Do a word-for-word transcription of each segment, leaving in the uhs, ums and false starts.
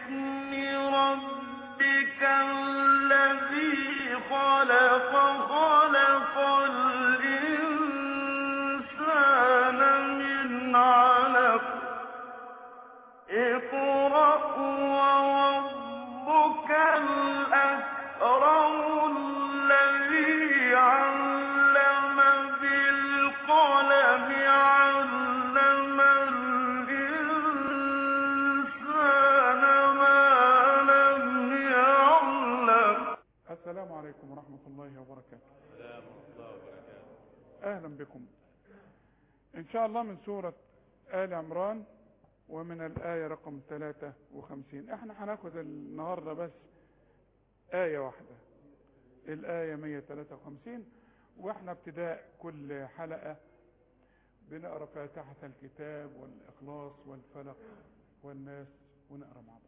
باسم ربك الذي خلق خلق الإنسان من علق اقرأ وربك الأكرم الذي علم بالقلم علم الإنسان ما لم يعلم. السلام عليكم ورحمة الله وبركاته. السلام ورحمة الله وبركاته. أهلا بكم إن شاء الله من سورة آل عمران ومن الآية رقم ثلاثة وخمسين. احنا هناخد النهاردة بس آية واحدة، الآية مئة وثلاثة وخمسين، واحنا ابتداء كل حلقة بنقرأ فاتحة الكتاب والإخلاص والفلق والناس ونقرأ مع بعض.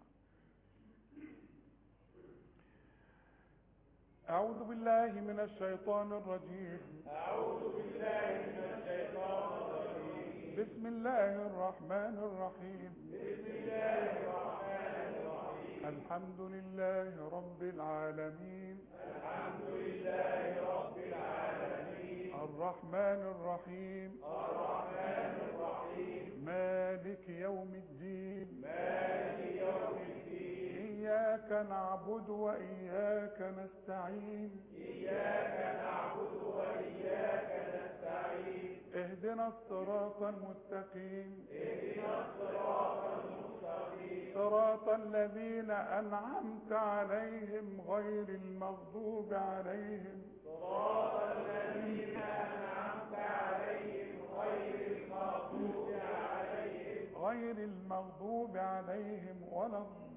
أعوذ بالله من الشيطان الرجيم. أعوذ بالله من الشيطان الرجيم. بسم الله الرحمن الرحيم. بسم الله الرحمن الرحيم. الحمد لله رب العالمين. الحمد لله رب العالمين. الرحمن الرحيم. الرحمن الرحيم. مالك يوم الدين. مالك يوم الدين. إياك نعبد وإياك نستعين. إياك نعبد وإياك نستعين. اهدنا الصراط المستقيم. اهدنا الصراط المستقيم. صراط الذين أنعمت عليهم غير المغضوب عليهم. صراط الذين أنعمت عليهم غير المغضوب عليهم. غير المغضوب عليهم ولا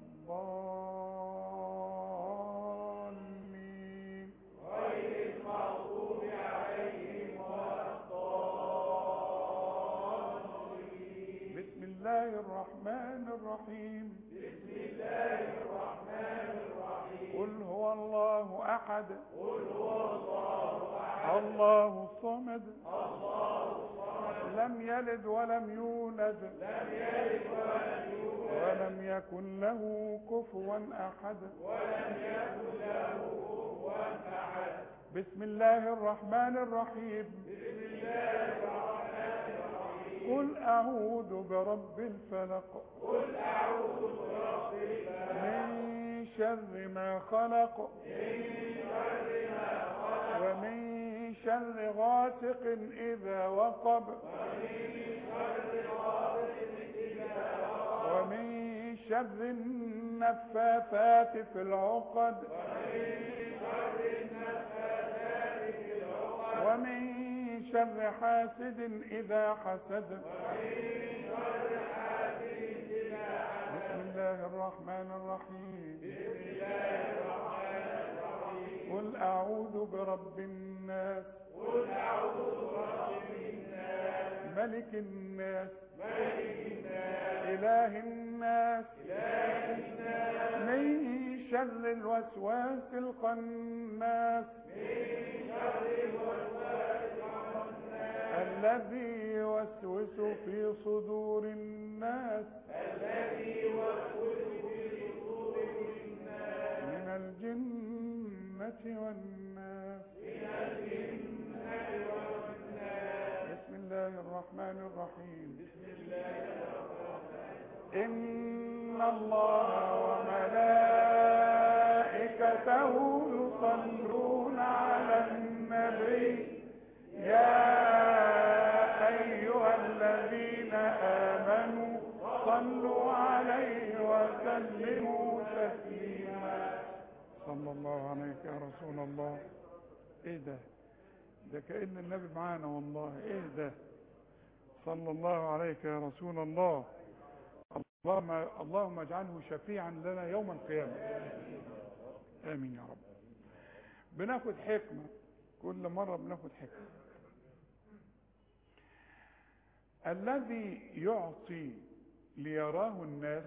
الضالين. غير المغضوب عليهم ولا الضالين. بسم الله الرحمن الرحيم. بسم الله الرحمن الرحيم. قل هو الله أحد. قل هو الله أحد. الله الصمد. الله الصمد. لم يلد ولم يولد. لم يلد ولم يولد. ولم يكن له كفوا أحد. ولم يكن له كفوا أحد. بسم الله الرحمن الرحيم. بسم الله الرحمن الرحيم. قل أعوذ برب الفلق. قل أعوذ برب الفلق. من شر ما خلق. من شر ما خلق. ومن شر غاسق إذا وقب. ومن شر غاسق إذا وقب. ومن شر النفاثات في العقد. ومن شر النفاثات في العقد. ومن شر حاسد إذا حسد. ومن شر حاسد إذا حسد. بسم الله الرحمن الرحيم. بسم الله الرحمن الرحيم. قل أعوذ برب الناس. قل أعوذ برب الناس. ملك الناس. ملك الناس. إله الناس. إله الناس. من شر الوسواس الخناس. من شر الوسواس الخناس. الذي يوسوس في صدور الناس. الذي يوسوس في صدور الناس. من الجنة والناس. من الجنة والناس. بسم الله الرحمن الرحيم. بسم الله الرحمن الرحيم. إن الله وملائكته يصلون على النبي يا أيها الذين آمنوا صلوا عليه وسلموا تسليما. صلى الله عليك يا رسول الله. ايه ده ده كأن النبي معانا والله. ايه ده صلى الله عليك يا رسول الله. اللهم اللهم اجعله شفيعا لنا يوم القيامة. آمين يا رب. بناخد حكمة كل مرة، بناخد حكمة. الذي يعطي ليراه الناس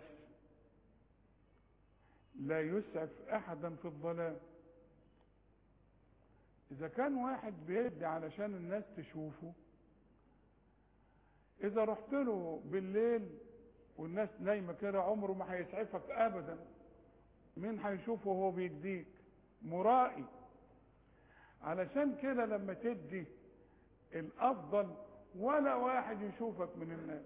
لا يسعف أحدا في الظلام. إذا كان واحد بيدي علشان الناس تشوفه، إذا رحت له بالليل والناس نايمة كده عمره ما هيسعفك ابدا. مين هيشوفه وهو بيديك؟ مرائي. علشان كده لما تدي الافضل ولا واحد يشوفك من الناس،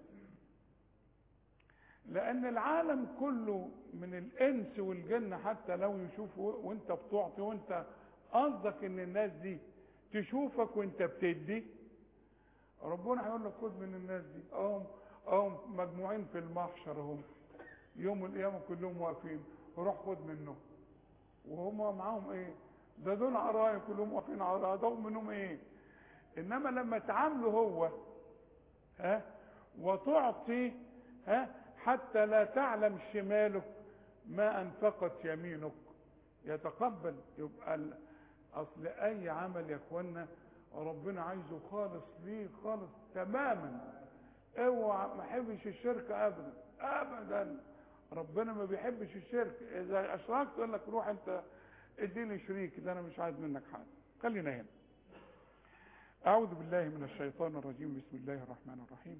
لان العالم كله من الانس والجن حتى لو يشوفوا وانت بتعطي، وانت قصدك ان الناس دي تشوفك وانت بتدي، ربنا هيقول لك خد من الناس دي. اهم اهم مجموعين في المحشر اهم يوم القيامه كلهم واقفين، روح خد منهم. وهم معاهم ايه؟ ده دول عرايا كلهم واقفين عرايا، ده منهم ايه؟ انما لما تعامله هو ها وتعطي ها حتى لا تعلم شمالك ما انفقت يمينك، يتقبل. يبقى اصل اي عمل يا اخوانا ربنا عايزه خالص ليه، خالص تماما. اوعى ما يحبش الشرك ابدا ابدا. ربنا ما بيحبش الشرك. اذا اشركت يقول لك روح انت اديني شريك، ده انا مش عايز منك حاجه. خلينا هنا. اعوذ بالله من الشيطان الرجيم. بسم الله الرحمن الرحيم.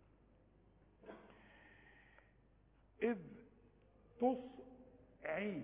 اذ تصعي،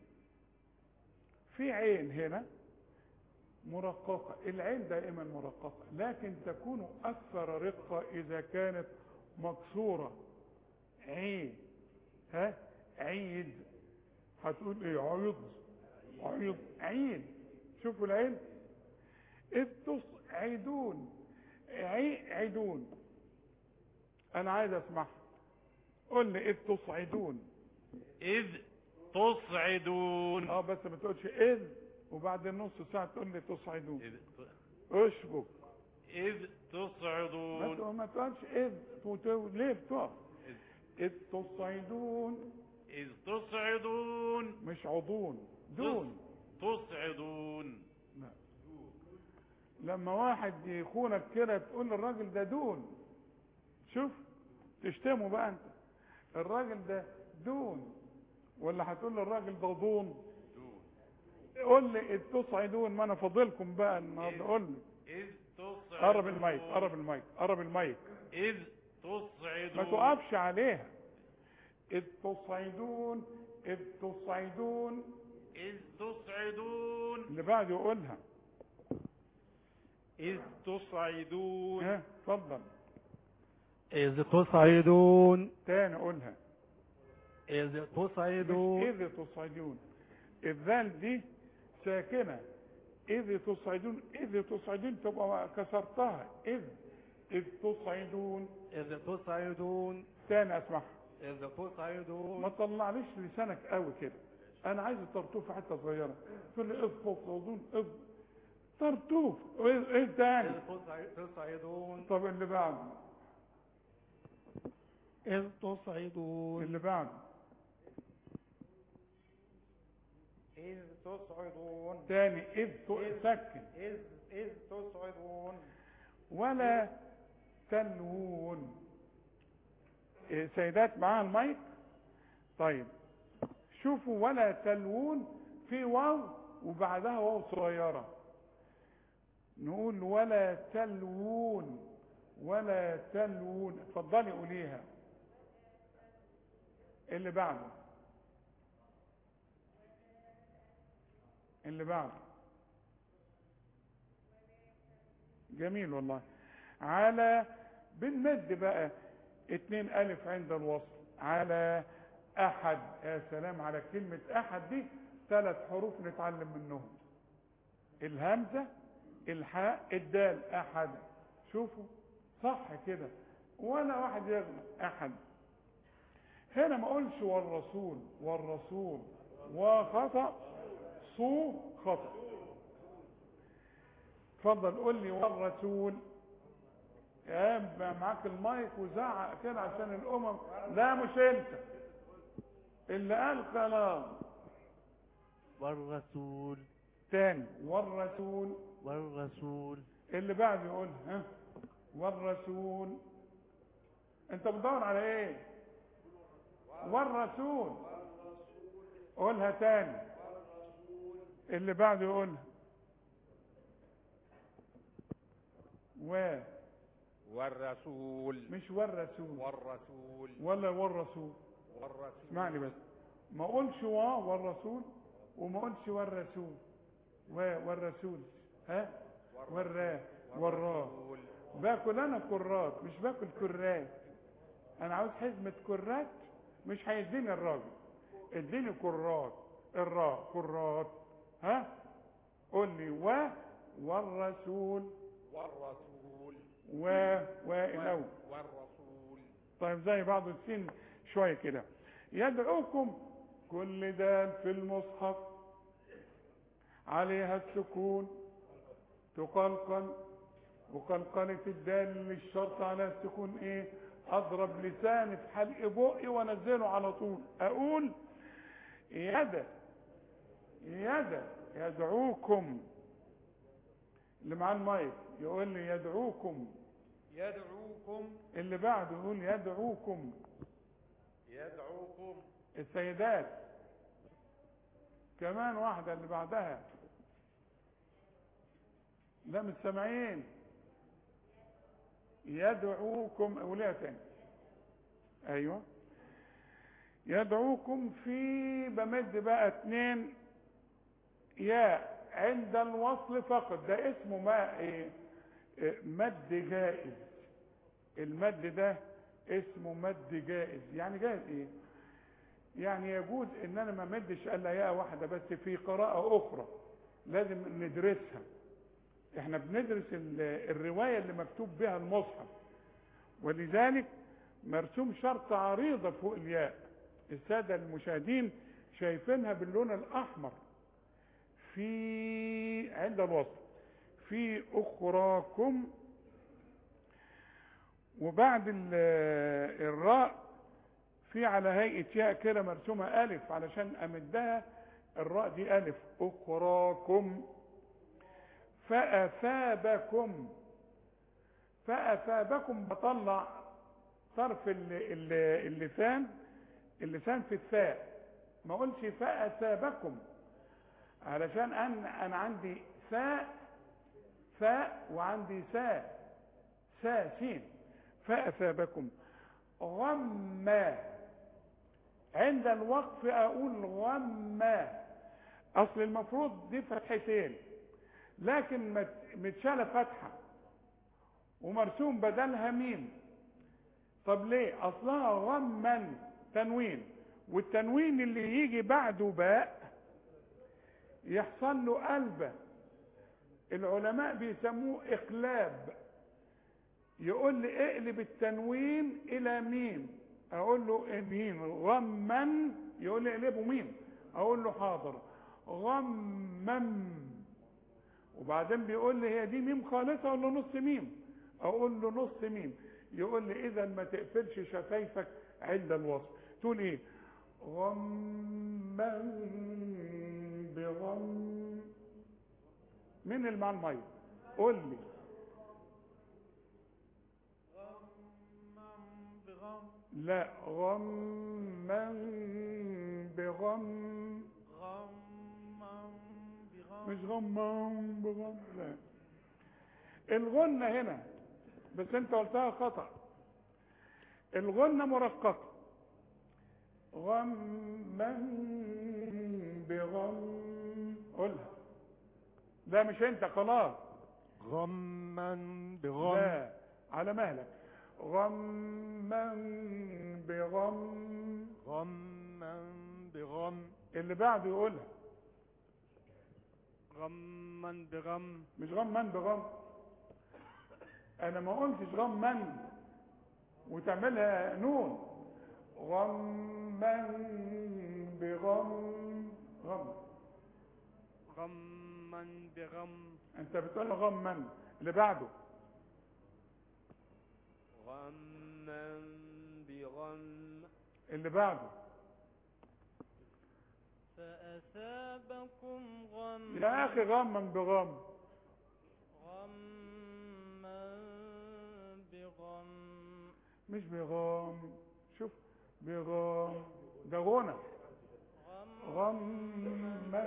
في عين هنا مرققة. العين دائما مرققة، لكن تكون أكثر رقة إذا كانت مكسورة. عين ها عيد، هتقول ايه؟ عيض عيض عين. شوفوا العين. إذ تصعدون، عيدون. أنا عايز أسمعها. قل لي إذ تصعدون. إذ تصعدون. اه بس ما تقولش إذ وبعد نص ساعة تقول لي تصعدون. إذ اشبك. إذ تصعدون. ما تقولش إذ وتو... ليه بتقف؟ إذ تصعدون. إذ تصعدون مش عضون، دون. تصعدون. لا. لما واحد يخونك كده تقول للراجل ده دون. شوف تشتمه بقى انت. الراجل ده دون، ولا هتقول للراجل ده ضون؟ قول لي إذ تصعدون. ما انا فاضلكم بقى النهارده. قول لي. إذ تصعدون. قرب المايك قرب المايك قرب المايك. إذ تصعدون. ما تقفش عليها. إذ تصعدون. إذ تصعدون. إذ تصعدون. اللي بعد يقولها. إذ تصعدون. ها اتفضل. إذ تصعدون. تاني قولها. إذ تصعدون. مش إذ تصعدون. الذال دي ساكنة. إذ تصعدون. إذ تصعدون تبقى كسرتها. إذ إذ تصعدون. إذ تصعدون. تاني أسمعها. إذ تصعدون. ما تطلعليش لسانك قوي كده. أنا عايز الطرطوف حتة صغيرة. تقول لي إذ تصعدون. إذ طرطوف. إيه تاني؟ إذ تصعدون. طب اللي بعده. إذ تصعدون. اللي بعده. إذ تصعدون. تاني. إذ سكن. إذ إذ تصعدون. ولا تلوون. إيه سيدات معاها المايك؟ طيب شوفوا. ولا تلوون في واو وبعدها واو صغيرة. نقول ولا تلوون. ولا تلوون. اتفضلي قوليها. اللي بعده. اللي بعده. جميل والله. على بنمد بقى اتنين الف عند الوصل. على احد. يا سلام على كلمة احد دي. ثلاث حروف نتعلم منهم. الهمزة، الحاء، الدال. احد. شوفوا صح كده ولا واحد يغلط. احد. هنا ما اقولش والرسول. والرسول وخطأ. صو خطأ. اتفضل قول لي والرسول. يا معاك المايك وزعق كده عشان الامم. لا مش انت اللي قال كلام. والرسول. تاني. والرسول. والرسول. اللي بعد يقول ها. والرسول. انت بتدور على ايه؟ والرسول. قولها تاني. اللي بعده يقولها. و والرسول مش والرسول والرسول ولا والرسول. والرسول اسمعني بس، ما اقولش وا والرسول وما اقولش والرسول و والرسول، ها والرا والرا. باكل انا كرات مش باكل كرات. انا عاوز حزمة كرات مش هيديني الراجل، اديني كرات. الراء كرات. ها قول لي و والرسول والرسول و والاول. والرسول. طيب زي بعض السين شويه كده. يدعوكم كل دال في المصحف عليها السكون تقلقل، وقلقلة الدال للشرط على السكون ايه؟ اضرب لساني في حلق بقي وانزله على طول. اقول يد يد يدعوكم. اللي معاه المايك يقول لي يدعوكم. يدعوكم. اللي بعده يقول يدعوكم. يدعوكم. السيدات. كمان واحدة اللي بعدها. لا مش سامعين. يدعوكم. قوليها تاني. ايوه يدعوكم. في بمد بقى اتنين يا عند الوصل فقط. ده اسمه ما ايه؟ مد جائز. المد ده اسمه مد جائز. يعني جائز ايه؟ يعني يجوز ان انا ما مدش الا يا واحده بس في قراءه اخرى لازم ندرسها. احنا بندرس الروايه اللي مكتوب بها المصحف، ولذلك مرسوم شرط عريضه فوق الياء. الساده المشاهدين شايفينها باللون الاحمر في عند الوصل. في اخراكم. وبعد الراء في على هيئه ياء كده مرسومه الف علشان امدها. الراء دي الف. اخراكم. فاثابكم. فاثابكم بطلع طرف اللسان اللسان في الثاء. ما اقولش فاثابكم علشان انا انا عندي ثاء ثاء وعندي ساء ساء سين. فاثابكم. غما. عند الوقف اقول غما. اصل المفروض دي فتحتين لكن متشاله فتحه ومرسوم بدلها ميم. طب ليه؟ اصلها غما تنوين، والتنوين اللي يجي بعده باء يحصل له قلبه. العلماء بيسموه اقلاب. يقول لي اقلب التنوين الى ميم. اقول له ميم غما. يقول لي اقلبه ميم. اقول له حاضر. غمم. وبعدين بيقول لي هي دي ميم خالصه ولا نص ميم؟ اقول له نص ميم. يقول لي اذا ما تقفلش شفايفك عند الوصف. تقول ايه؟ غما بغم. مين اللي مع الميه؟ قول لي. غما بغم. لا غما بغم. غما بغم. مش غما بغم. لا الغنة هنا بس انت قلتها خطأ. الغنة مرققة. غما بغم. قولها. لا مش انت خلاص. غما بغم. لا على مهلك. غما بغم. غما بغم. اللي بعده يقولها. غما بغم. مش غما بغم. انا ما قلتش غما وتعملها نون. غما بغم. غم. غما بغم. انت بتقول غما. اللي بعده. غما بغم. اللي بعده. فأثابكم غما. يا اخي غما بغم. غما بغم. مش بغم. شوف بغم ده غنى. غما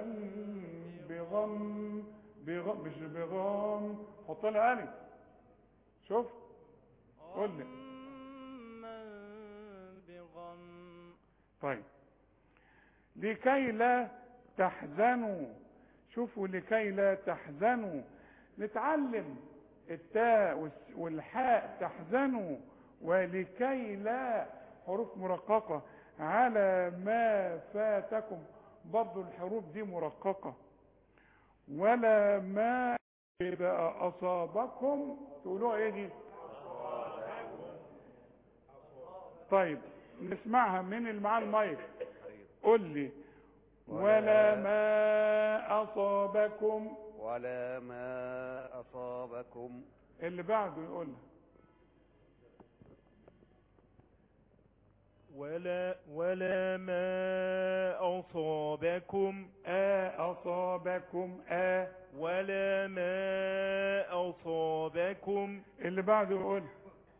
بغم. بغم مش بغم. حط لها الف. شوف قول لي. غما بغم. طيب لكي لا تحزنوا، شوفوا لكي لا تحزنوا، نتعلم التاء والحاء تحزنوا، ولكي لا حروف مرققة على ما فاتكم، برضو الحروف دي مرققة، ولا ما إذا أصابكم تقولوا ايه دي؟ طيب نسمعها من اللي معاه المايك. قل لي. ولا ما أصابكم. ولا ما أصابكم. اللي بعده يقولها. ولا ولا ما أصابكم. آه أصابكم. آه ولا ما أصابكم. اللي بعده يقولها.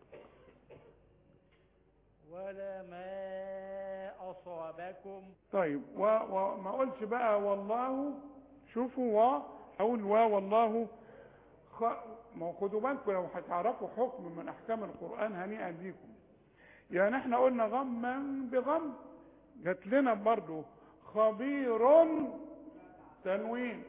ولا ما أصابكم. طيب وما قلتش بقى والله، شوفوا و اقول و والله خ... ما خدوا بالكم لو هتعرفوا حكم من احكام القرآن هنيئا بيكم. يعني احنا قلنا غما بغم، جات لنا برضو خبير تنوين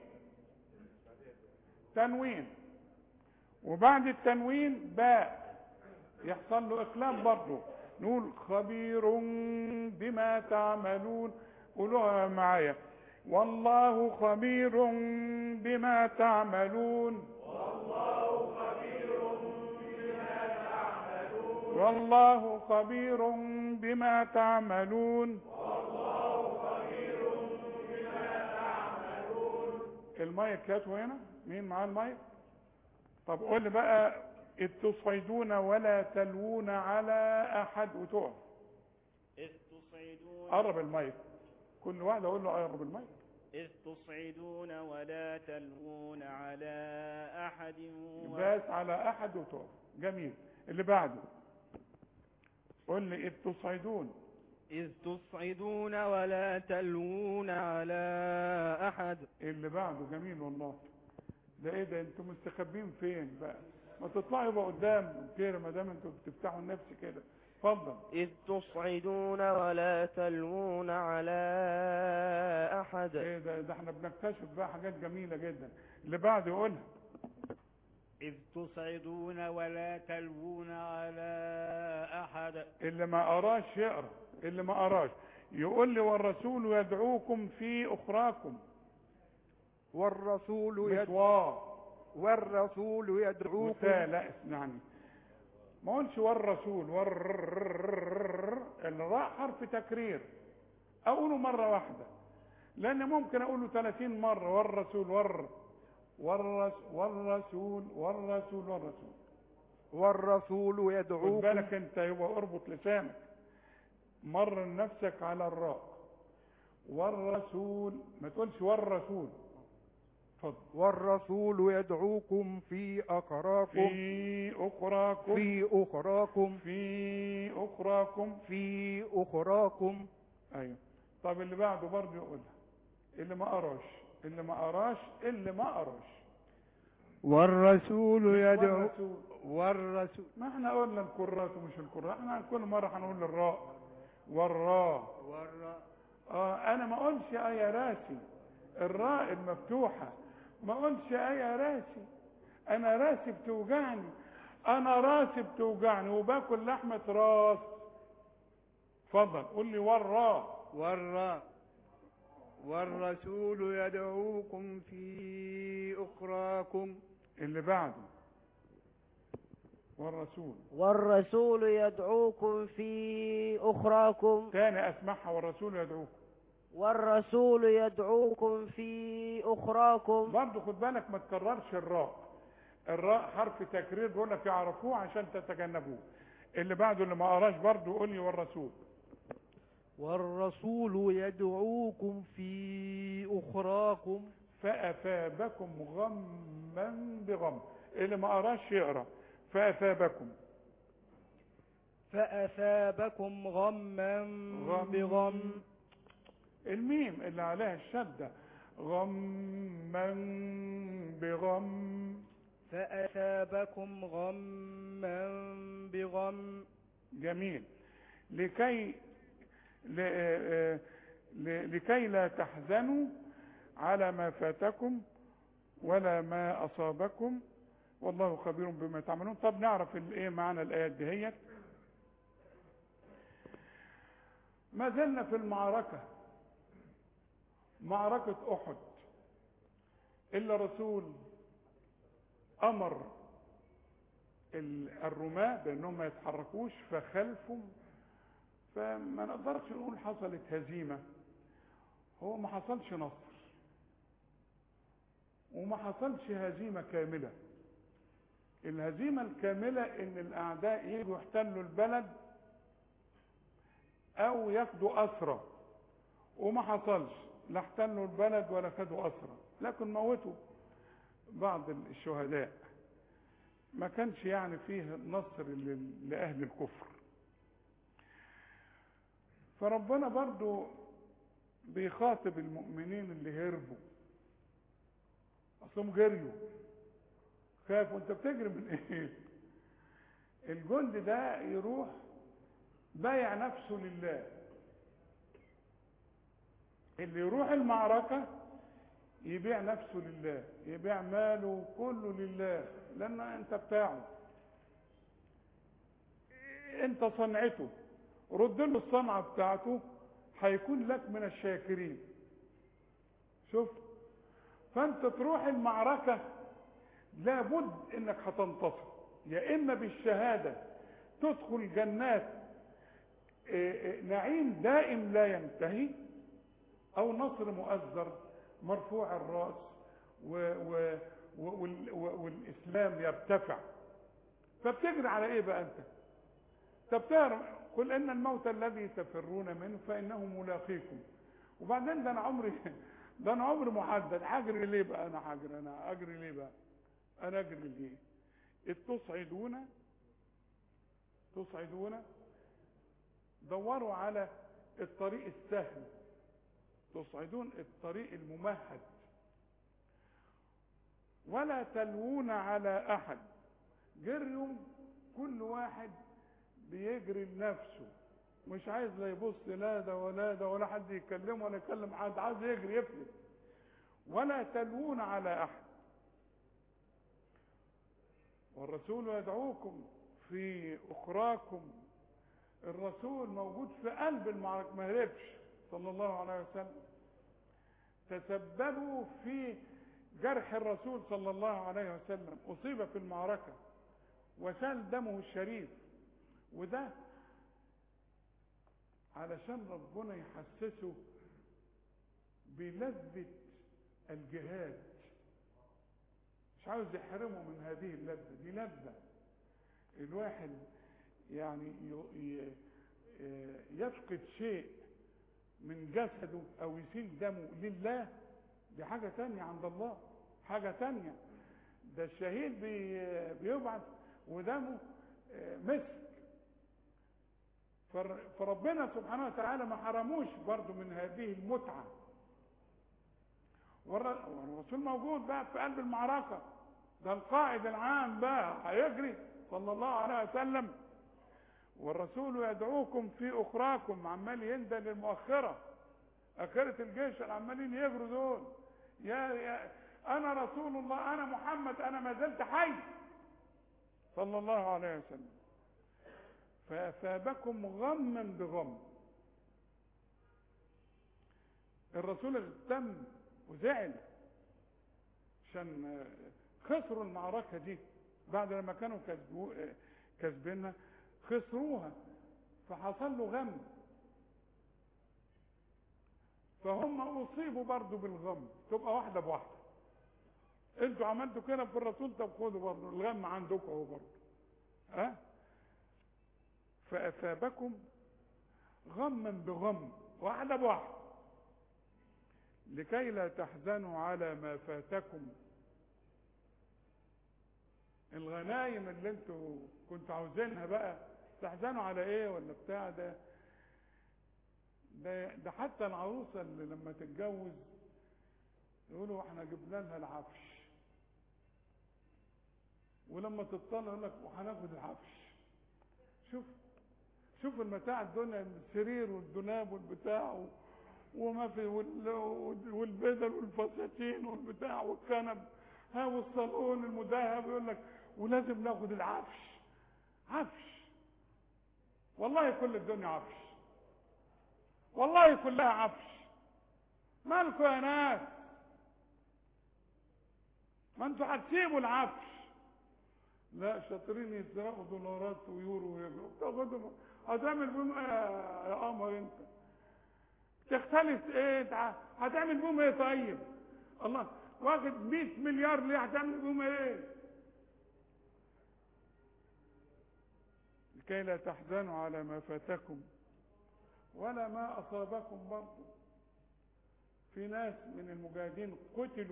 تنوين وبعد التنوين باء يحصل له اقلاب برضو، نقول خبير بما تعملون. قولوها معايا. والله خبير بما تعملون. والله خبير بما تعملون. والله خبير بما تعملون. والله خبير بما تعملون. المايك هاتوا هنا، مين معاه المايك؟ طب قول لي بقى. إذ تصعدون ولا تلوون على أحد وتقف. إذ تصعدون. قرب المايك، كل واحد أقول له قرب المايك. إذ تصعدون ولا تلوون على أحد و... بس على أحد وتقف. جميل. اللي بعده قول لي. إذ تصعدون. إذ تصعدون ولا تلوون على أحد. اللي بعده جميل والله. ده ايه ده؟ انتوا مستخبين فين بقى؟ ما تطلعوا بقى قدام كده ما دام انتوا بتفتحوا النفس كده. اتفضل. إذ تصعدون ولا تلوون على أحد. ايه ده؟ ده احنا بنكتشف بقى حاجات جميلة جدا. اللي بعده يقولها. إذ تصعدون ولا تلوون على أحد. اللي ما قراش يقرا. اللي ما قراش يقول لي. والرسول يدعوكم في اخراكم. والرسول يد... مشوار. والرسول يدعوكم. لا اسمعني، ما قلش والرسول. ور الراء حرف تكرير، اقوله مرة واحدة لان ممكن اقوله ثلاثين مرة. والرسول ور والرسول والرسول والرسول والرسول والرسول خد يدعوكم. بالك انت، يبقى اربط لسانك، مر نفسك على الراء. والرسول ما تقولش والرسول. اتفضل. والرسول يدعوكم في أخراكم. في أخراكم. في أخراكم. في أخراكم. في أخراكم. أيوة. طب اللي بعده برضه يقولها. اللي ما قراش اللي ما قراش اللي ما قراش. والرسول يدعو. والرسول. والرسول. ما احنا قلنا الكرات ومش الكرات، احنا كل مرة هنقول الراء والراء. والراء. اه انا ما اقولش اه يا راسي الراء المفتوحة، ما اقولش اه يا راسي. انا راسي بتوجعني، انا راسي بتوجعني وباكل لحمة راس. اتفضل قول لي. والراء. والراء. والرسول يدعوكم في أخراكم. اللي بعده. والرسول. والرسول يدعوكم في أخراكم. تاني اسمعها. والرسول يدعوكم. والرسول يدعوكم في أخراكم. برضه خد بالك ما تكررش الراء. الراء حرف تكرير بيقول لك يعرفوه عشان تتجنبوه. اللي بعده اللي ما قراش برضه يقول لي. والرسول. والرسول يدعوكم في أخراكم. فأثابكم غما بغم. اللي ما قراش يقرا. فأثابكم. فأثابكم غما غم بغم. الميم اللي عليها الشدة. غما بغم. فأثابكم غما بغم. جميل. لكي ل... ل... لكي لا تحزنوا على ما فاتكم ولا ما أصابكم والله خبير بما تعملون. طب نعرف الايه معنى الآيات دهيت. ما زلنا في المعركة، معركة أحد، إلا رسول أمر الرماة بأنهم ما يتحركوش فخلفوا، فما نقدرش نقول حصلت هزيمة، هو ما حصلش نصر وما حصلش هزيمة كاملة. الهزيمة الكاملة ان الاعداء يجوا يحتلوا البلد او ياخدوا اسرى، وما حصلش، لا احتلوا البلد ولا خدوا اسرى، لكن موتوا بعض الشهداء. ما كانش يعني فيه نصر لأهل الكفر. فربنا برضو بيخاطب المؤمنين اللي هربوا، اصلهم جريوا خافوا. انت بتجري من ايه؟ الجند ده يروح بايع نفسه لله. اللي يروح المعركة يبيع نفسه لله، يبيع ماله كله لله، لان انت بتاعه، انت صنعته، رد له الصنعة بتاعته هيكون لك من الشاكرين. شوف، فانت تروح المعركة لابد انك هتنتصر، يا اما بالشهادة تدخل جنات نعيم دائم لا ينتهي، او نصر مؤزر مرفوع الرأس و و و والاسلام يرتفع. فبتجري على ايه بقى انت؟ تبتهر قل ان الموت الذي تفرون منه فانه ملاقيكم. وبعدين ده انا عمري ده انا عمري محدد، هجري ليه بقى؟ انا هجري انا اجري ليه بقى؟ انا اجري ليه؟ اذ تصعدون تصعدون دوروا على الطريق السهل، تصعدون الطريق الممهد، ولا تلوون على احد. جريوا كل واحد بيجري لنفسه، مش عايز لا يبص لا ده ولا ده ولا حد يكلمه ولا يكلم حد، عايز يجري يفلت. ولا تلوون على احد والرسول يدعوكم في اخراكم. الرسول موجود في قلب المعركة، ما هربش صلى الله عليه وسلم. تسببوا في جرح الرسول صلى الله عليه وسلم، اصيب في المعركة وسال دمه الشريف، وده علشان ربنا يحسسه بلذة الجهاد، مش عاوز يحرمه من هذه اللذة. دي لذة الواحد يعني يفقد شيء من جسده او يسيل دمه لله، دي حاجة تانية عند الله، حاجة تانية. ده الشهيد بيبعث ودمه مسك. فربنا سبحانه وتعالى ما حرموش برضو من هذه المتعة. والرسول موجود بقى في قلب المعركة، ده القائد العام بقى هيجري صلى الله عليه وسلم. والرسول يدعوكم في اخراكم، عمال يندى للمؤخرة، اخرة الجيش العمالين يجروا دول، يا, يا انا رسول الله، انا محمد، انا ما زلت حي صلى الله عليه وسلم. فأثابكم غما بغم. الرسول اغتم وزعل عشان خسروا المعركة دي، بعد لما كانوا كسبينها خسروها، فحصل له غم، فهم اصيبوا برضو بالغم. تبقى واحدة بواحدة، انتوا عملتوا كده في الرسول، طب خدوا برضو الغم عندكم اهو برضو. ها؟ فأثابكم غما بغم، واحدة بواحدة، لكي لا تحزنوا على ما فاتكم. الغنايم اللي انتوا كنتوا عاوزينها بقى تحزنوا على ايه ولا بتاع ده؟ ده, ده حتى العروسة اللي لما تتجوز يقولوا احنا جبنا لها العفش، ولما تطلع يقول لك وهناخد العفش. شوف شوف المتاع الدنيا، السرير والدولاب والبتاع وما في والبدل والفساتين والبتاع والكنب ها والصالون المذهب، يقول لك ولازم ناخد العفش. عفش والله كل الدنيا عفش، والله كلها عفش. مالكوا يا ناس؟ ما انتوا هتسيبوا العفش. لا شاطرين يسرقوا دولارات ويورو ويجروا، تاخدهم هتعمل بهم ايه يا قمر؟ انت تختلف ايه؟ هتعمل بهم ايه طيب؟ الله واخد مئة مليار ليه؟ هتعمل بهم ايه؟ لكي لا تحزنوا على ما فاتكم ولا ما اصابكم. برضه في ناس من المجاهدين قتلوا.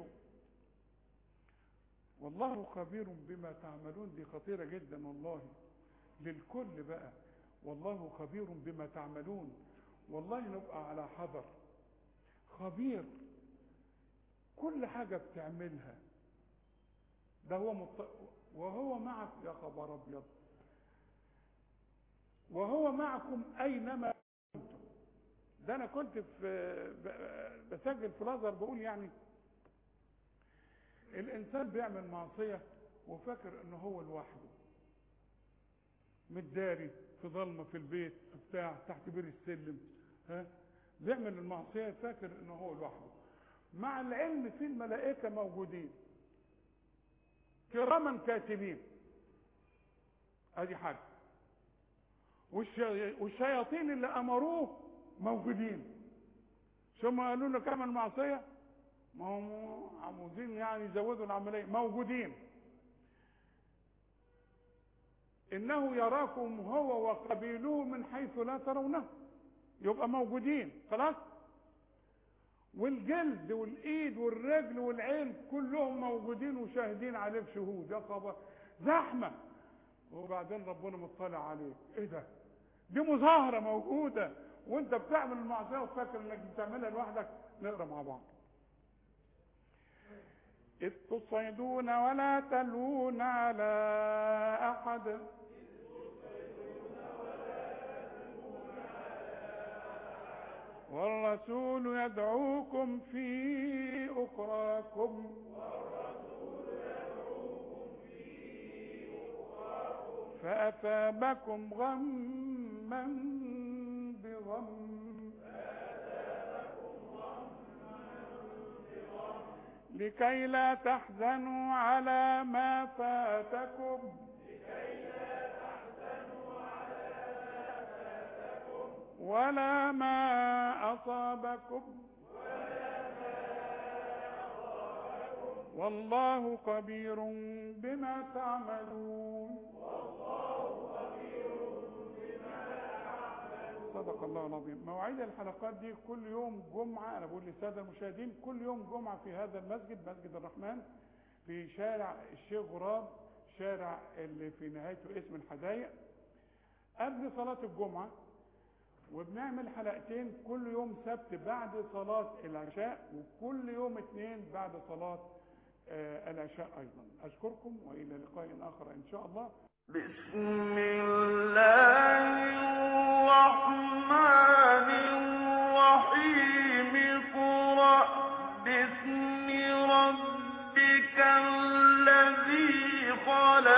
والله خبير بما تعملون، دي خطيرة جدا والله للكل بقى. والله خبير بما تعملون، والله نبقى على حذر. خبير كل حاجة بتعملها، ده هو مط... وهو معك. يا خبر ابيض، وهو معكم اينما كنتم. ده انا كنت في بسجل في الازهر بقول يعني الانسان بيعمل معصية وفاكر انه هو لوحده، متداري في ظلمة في البيت في بتاع تحت بير السلم، ها بيعمل المعصية فاكر انه هو لوحده، مع العلم في الملائكة موجودين كراما كاتبين. ادي حاجة. والشياطين اللي امروه موجودين. شو ما قالوا له كمان معصية، ما هم عاوزين يعني يزودوا العملية، موجودين. انه يراكم هو وقبيله من حيث لا ترونه، يبقى موجودين خلاص. والجلد والايد والرجل والعين كلهم موجودين وشاهدين عليك شهود. يا خبر زحمه، وبعدين ربنا مطلع عليك. ايه ده؟ دي مظاهره موجوده وانت بتعمل المعصيه وفاكر انك بتعملها لوحدك. نقرا مع بعض. إذ تصعدون ولا تلوون على أحد والرسول يدعوكم في أخراكم فأثابكم غما بغم لكي لا تحزنوا على ما فاتكم ولا ما أصابكم والله خبير بما تعملون. صدق الله العظيم. مواعيد الحلقات دي كل يوم جمعة، أنا بقول للسادة المشاهدين كل يوم جمعة في هذا المسجد، مسجد الرحمن في شارع الشيخ غراب، شارع اللي في نهايته اسم الحدايق، قبل صلاة الجمعة. وبنعمل حلقتين كل يوم سبت بعد صلاة العشاء، وكل يوم اثنين بعد صلاة آه العشاء أيضا. أشكركم وإلى لقاء آخر إن شاء الله. بسم الله الرحمن الرحيم. اقرأ باسم ربك الذي خلق